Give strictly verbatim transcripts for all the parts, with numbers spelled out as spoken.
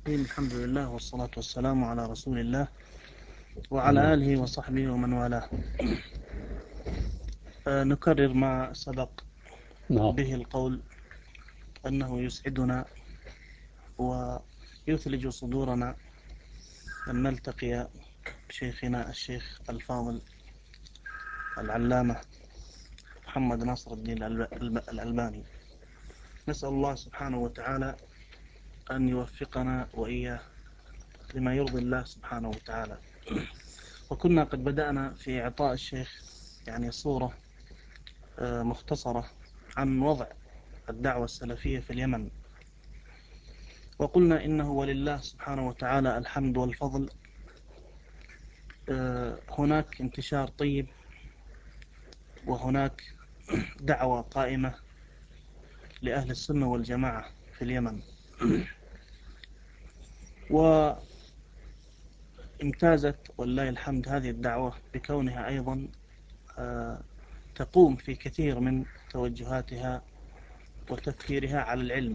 الحمد لله والصلاة والسلام على رسول الله وعلى آله وصحبه ومن والاه. آه، نكرر ما سبق نعم. به القول أنه يسعدنا ويثلج صدورنا أن نلتقي بشيخنا الشيخ الفاضل العلامة محمد ناصر الدين الألباني. نسأل الله سبحانه وتعالى أن يوفقنا وإياه لما يرضي الله سبحانه وتعالى. وكنا قد بدأنا في إعطاء الشيخ يعني صورة مختصرة عن وضع الدعوة السلفية في اليمن، وقلنا إنه ولله سبحانه وتعالى الحمد والفضل. هناك انتشار طيب، وهناك دعوة قائمة لأهل السنة والجماعة في اليمن، وامتازت ولله الحمد هذه الدعوة بكونها أيضا تقوم في كثير من توجهاتها وتفكيرها على العلم.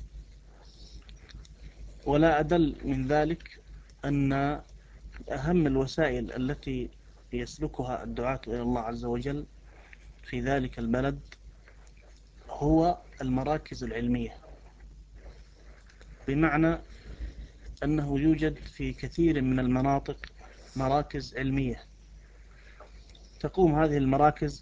ولا أدل من ذلك أن أهم الوسائل التي يسلكها الدعاة إلى الله عز وجل في ذلك البلد هو المراكز العلمية، بمعنى أنه يوجد في كثير من المناطق مراكز علمية. تقوم هذه المراكز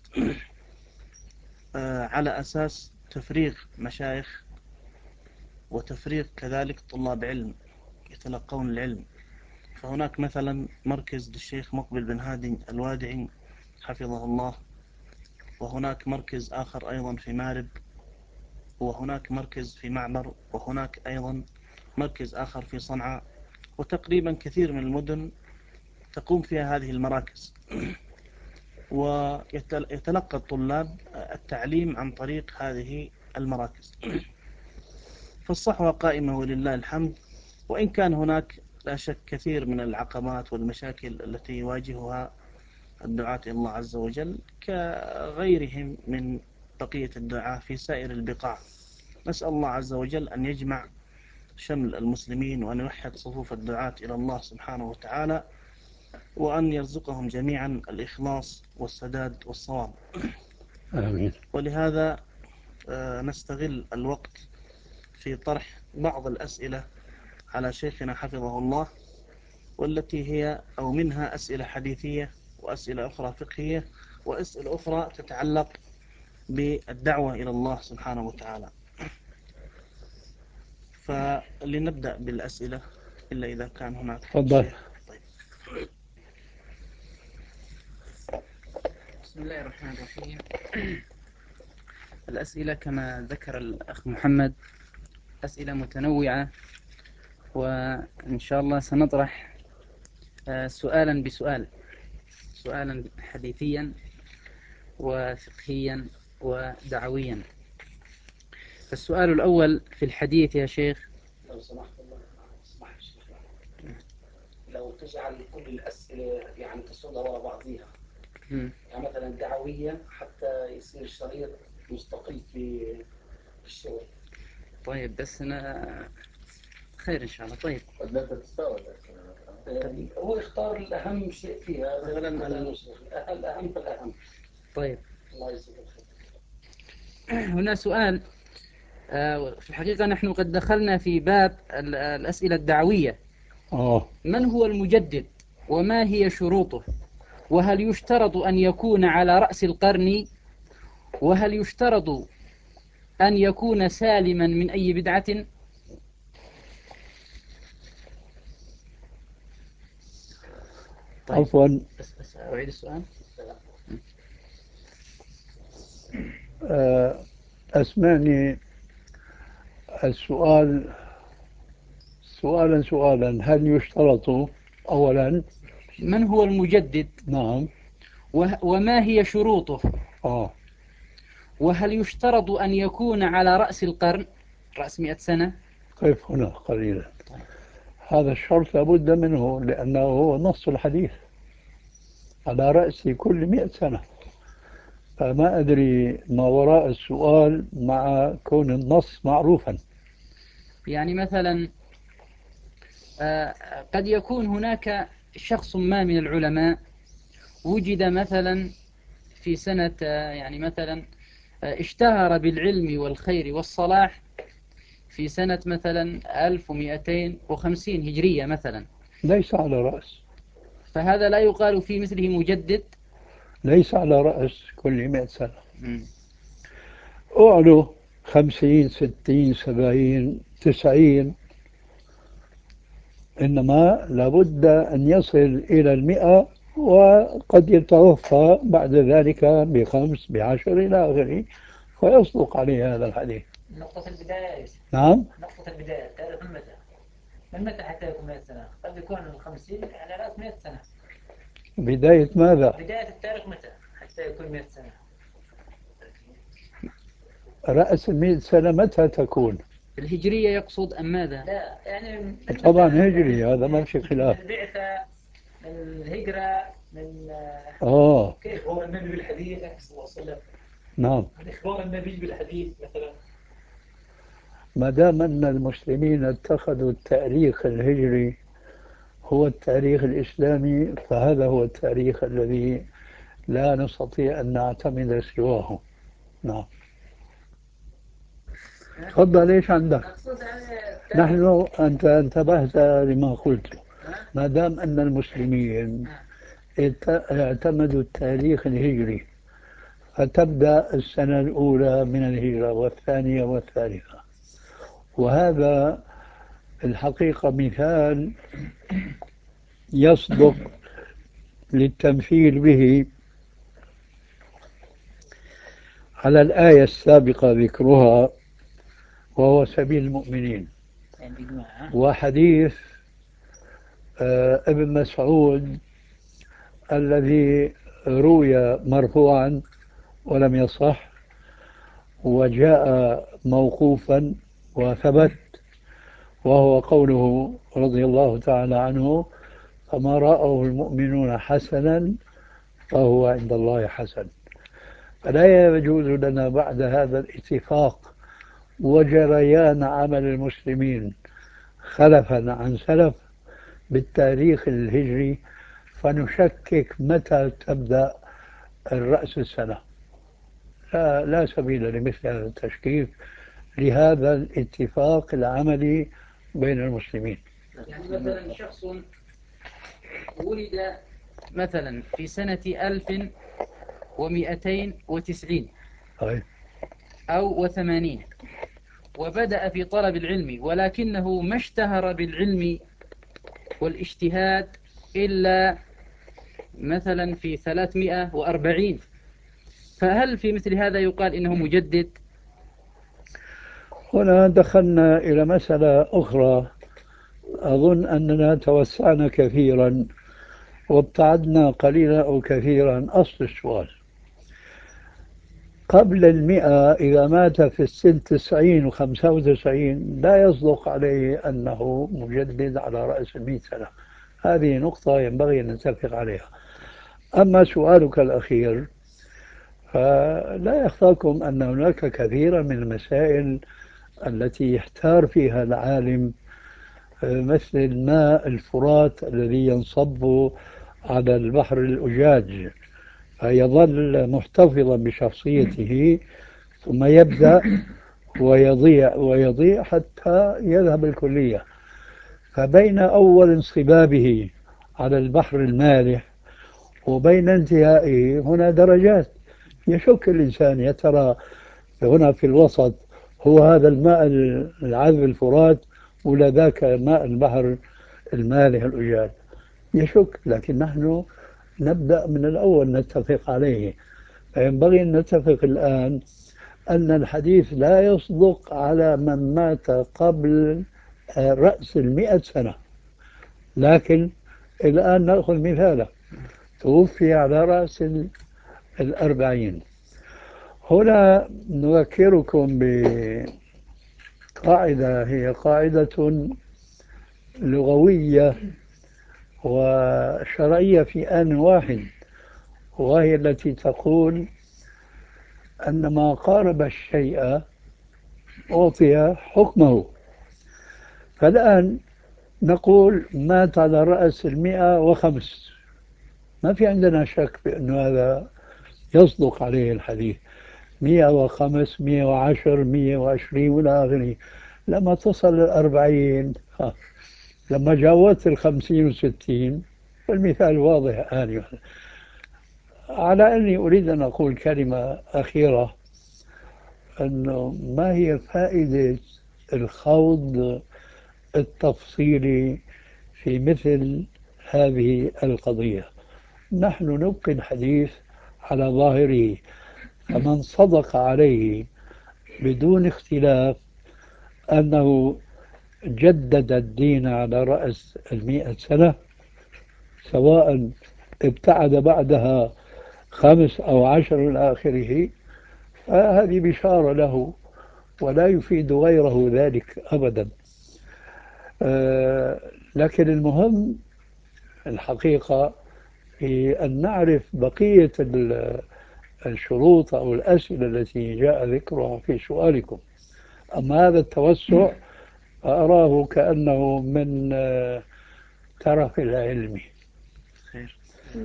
على أساس تفريغ مشايخ وتفريغ كذلك طلاب علم يتلقون العلم. فهناك مثلا مركز للشيخ مقبل بن هادي الوادعي حفظه الله، وهناك مركز آخر أيضا في مارب، وهناك مركز في معمر، وهناك أيضا مركز آخر في صنعاء، وتقريبا كثير من المدن تقوم فيها هذه المراكز، ويتلقى الطلاب التعليم عن طريق هذه المراكز. فالصحوة قائمة ولله الحمد، وإن كان هناك لا شك كثير من العقبات والمشاكل التي يواجهها الدعاة إلى الله عز وجل كغيرهم من بقية الدعاة في سائر البقاع. نسأل الله عز وجل أن يجمع شمل المسلمين وأن يوحد صفوف الدعاة إلى الله سبحانه وتعالى، وأن يرزقهم جميعا الإخلاص والسداد والصواب. آمين. ولهذا نستغل الوقت في طرح بعض الأسئلة على شيخنا حفظه الله، والتي هي أو منها أسئلة حديثية، وأسئلة أخرى فقهية، وأسئلة أخرى تتعلق بالدعوة إلى الله سبحانه وتعالى. فلنبدأ بالأسئلة إلا إذا كان هناك تفضل. شيء. طيب. بسم الله الرحمن الرحيم. الأسئلة كما ذكر الأخ محمد أسئلة متنوعة، وإن شاء الله سنطرح سؤالا بسؤال، سؤالا حديثيا وفقهيا ودعويا. فالسؤال الأول في الحديث يا شيخ، لو سمحت الله اسمح الشيخ، لو تجعل كل الأسئلة يعني تصلها ورا بعضيها، يعني مثلا دعوية حتى يصير شريط مستقل في الشغل. طيب بس أنا خير إن شاء الله. طيب قد لا تتساوى الأسئلة، هو يختار الأهم شيء فيها، مثلا الأهم فالأهم. طيب الله يجزيك الخير. هنا سؤال، في الحقيقة نحن قد دخلنا في باب الأسئلة الدعوية. آه. من هو المجدد وما هي شروطه؟ وهل يشترط أن يكون على رأس القرن؟ وهل يشترط أن يكون سالما من أي بدعة؟ طيب. عفوا. بس بس أعيد السؤال. آه، أسمعني السؤال سؤالا سؤالا. هل يشترط أولا؟ من هو المجدد؟ نعم. وما هي شروطه؟ آه. وهل يشترط أن يكون على رأس القرن، رأس مئة سنة؟ قف هنا قليلا. هذا الشرط لابد منه، لأنه هو نص الحديث على رأس كل مئة سنة. فما أدري ما وراء السؤال مع كون النص معروفا. يعني مثلا آه، قد يكون هناك شخص ما من العلماء وجد مثلا في سنة آه، يعني مثلا آه، اشتهر بالعلم والخير والصلاح في سنة مثلا ألف ومئتين وخمسين هجرية مثلا، ليس على رأس فهذا لا يقال في مثله مجدد. ليس على رأس كل مئة سنة. مم. أعلو خمسين ستين سبعين تسعين، إنما لابد أن يصل إلى المئة، وقد يتوفى بعد ذلك بخمس بعشر إلى آخره، فيصدق عليه هذا الحديث. نقطة البداية. نعم. نقطة البداية تعرف من متى؟ من متى حتى يكون مئة سنة؟ قد يكون الخمسين على رأس مئة سنة. بداية ماذا؟ بداية التاريخ متى حتى يكون مئة سنة؟ رأس المئة سنة متى تكون؟ الهجرية يقصد أم ماذا؟ لا يعني من طبعا متى؟ هجري، هذا ما في من خلاف. البعثة، من الهجرة، من آه كيف إخبار النبي بالحديث صلى الله عليه وسلم. نعم. عن إخبار النبي بالحديث مثلا. ما دام أن المسلمين اتخذوا التاريخ الهجري هو التاريخ الإسلامي، فهذا هو التاريخ الذي لا نستطيع أن نعتمد سواه. نعم. تفضل، ايش عندك؟ مقصود يعني نحن أنت انتبهت لما قلت. ما دام أن المسلمين ات- اعتمدوا التاريخ الهجري، فتبدأ السنة الأولى من الهجرة والثانية والثالثة، وهذا الحقيقة مثال يصدق للتمثيل به على الآية السابقة ذكرها، وهو سبيل المؤمنين، وحديث آه، ابن مسعود الذي روي مرفوعا ولم يصح، وجاء موقوفا وثبت، وهو قوله رضي الله تعالى عنه: فما رأه المؤمنون حسنا فهو عند الله حسن. فلا يجوز لنا بعد هذا الاتفاق وجريان عمل المسلمين خلفا عن سلف بالتاريخ الهجري فنشكك متى تبدأ الرأس السنة. لا, لا سبيل لمثل هذا التشكيك لهذا الاتفاق العملي بين المسلمين. يعني مثلا شخص ولد مثلا في سنة ألف ومئتين وتسعين طيب. أو وثمانين، وبدأ في طلب العلم، ولكنه ما اشتهر بالعلم والاجتهاد إلا مثلا في ثلاثمائة وأربعين، فهل في مثل هذا يقال إنه مجدد؟ هنا دخلنا إلى مسألة أخرى، أظن أننا توسعنا كثيرا وابتعدنا قليلا أو كثيرا. أصل السؤال: قبل المئة إذا مات في السن تسعين وخمسة وتسعين لا يصدق عليه أنه مجدد على رأس المئة سنة. هذه نقطة ينبغي أن نتفق عليها. أما سؤالك الأخير، فلا يخفاكم أن هناك كثيرا من المسائل التي يحتار فيها العالم، مثل ماء الفرات الذي ينصب على البحر الأجاج فيظل محتفظا بشخصيته، ثم يبدأ ويضيع ويضيع حتى يذهب الكلية. فبين أول انصبابه على البحر المالح وبين انتهائه هنا درجات. يشك الإنسان يا ترى هنا في الوسط هو هذا الماء العذب الفرات ولا ذاك ماء البحر المالح الأجاج؟ يشك. لكن نحن نبدأ من الأول نتفق عليه. فينبغي أن نتفق الآن أن الحديث لا يصدق على من مات قبل رأس المئة سنة. لكن الآن نأخذ مثالا: توفي على رأس الأربعين. هنا نذكركم بقاعدة، هي قاعدة لغوية وشرعية في آن واحد، وهي التي تقول أن ما قارب الشيء أعطي حكمه. فالآن نقول مات على رأس المئة وخمس، ما في عندنا شك بأنه هذا يصدق عليه الحديث. مئة وخمس، مئة وعشر، مئة وعشرين وإلى آخره. لما تصل الأربعين، ها، لما جاوزت الخمسين وستين، والمثال واضح آنفا. على أني أريد أن أقول كلمة أخيرة، أنه ما هي فائدة الخوض التفصيلي في مثل هذه القضية؟ نحن نبقي الحديث على ظاهره، فمن صدق عليه بدون اختلاف أنه جدد الدين على رأس المئة سنة، سواء ابتعد بعدها خمس أو عشر إلى آخره، فهذه بشارة له ولا يفيد غيره ذلك أبدا. آه لكن المهم الحقيقة في أن نعرف بقية الشروط أو الأسئلة التي جاء ذكرها في سؤالكم. أما هذا التوسع أراه كأنه من ترف العلم. خير.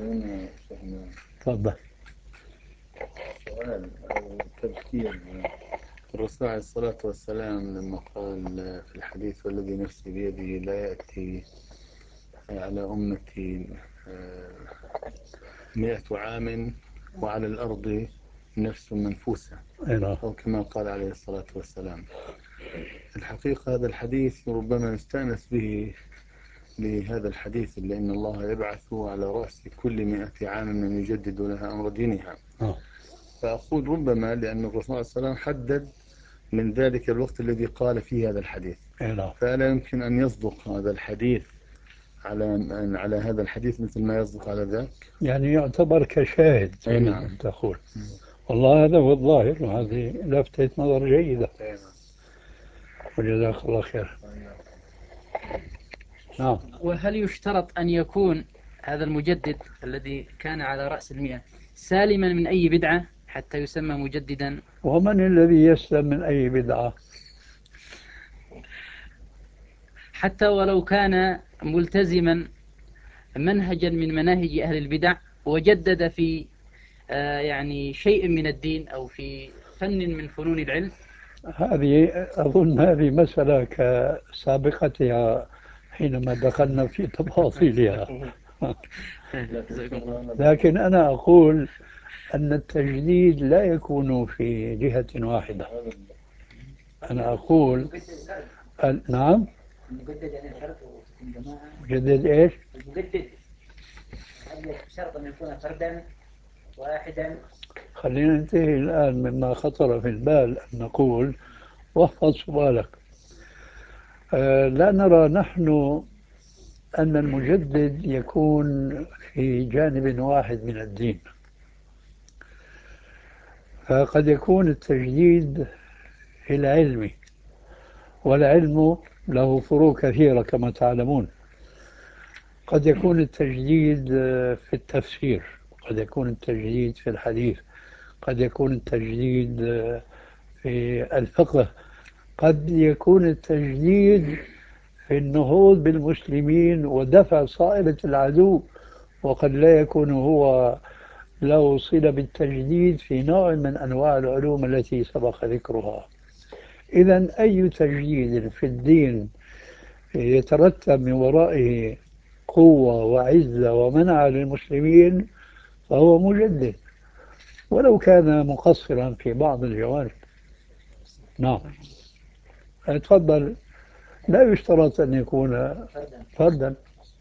تفضل. سؤال أو تذكير. الرسول عليه الصلاة والسلام لما قال في الحديث والذي نفسي بيده لا يأتي على أمتي مئة عام وعلى الأرض نفس منفوسة، أو كما قال عليه الصلاة والسلام. الحقيقة هذا الحديث ربما نستأنس به لهذا الحديث، لأن الله يبعث على رأس كل مئة عام من يجدد لها أمر دينها. فأقول ربما لأن الرسول صلى الله عليه وسلم حدد من ذلك الوقت الذي قال فيه هذا الحديث، فلا يمكن أن يصدق هذا الحديث على على هذا الحديث مثل ما يصدق على ذاك، يعني يعتبر كشاهد. أي نعم. تقول والله هذا هو الظاهر، وهذه لفتة نظر جيدة. وجزاك الله خير. نعم. وهل يشترط أن يكون هذا المجدد الذي كان على رأس المئة سالما من أي بدعة حتى يسمى مجددا؟ ومن الذي يسلم من أي بدعة؟ حتى ولو كان ملتزما منهجا من مناهج أهل البدع وجدد في آه يعني شيء من الدين أو في فن من فنون العلم. هذه أظن هذه مسألة كسابقتها حينما دخلنا في تفاصيلها. لكن أنا أقول أن التجديد لا يكون في جهة واحدة. أنا أقول ال... نعم. المجدد يعني شرط وتكون جماعة. مجدد إيش؟ المجدد هل شرط أن يكون فردا واحدا؟ خلينا ننتهي الآن مما خطر في البال أن نقول، واحفظ سؤالك. أه لا نرى نحن أن المجدد يكون في جانب واحد من الدين، فقد يكون التجديد في العلم، والعلم له فروع كثيرة كما تعلمون. قد يكون التجديد في التفسير، قد يكون التجديد في الحديث، قد يكون التجديد في الفقه، قد يكون التجديد في النهوض بالمسلمين ودفع صائلة العدو، وقد لا يكون هو له صلة بالتجديد في نوع من أنواع العلوم التي سبق ذكرها. إذن أي تجديد في الدين يترتب من ورائه قوة وعزة ومنع للمسلمين فهو مجدد، ولو كان مقصرا في بعض الجوانب. نعم. تفضل. لا يشترط أن يكون فردا.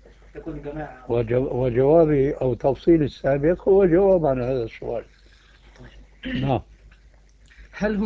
وجوابي أو تفصيل السابق هو جواب عن هذا السؤال. نعم. هل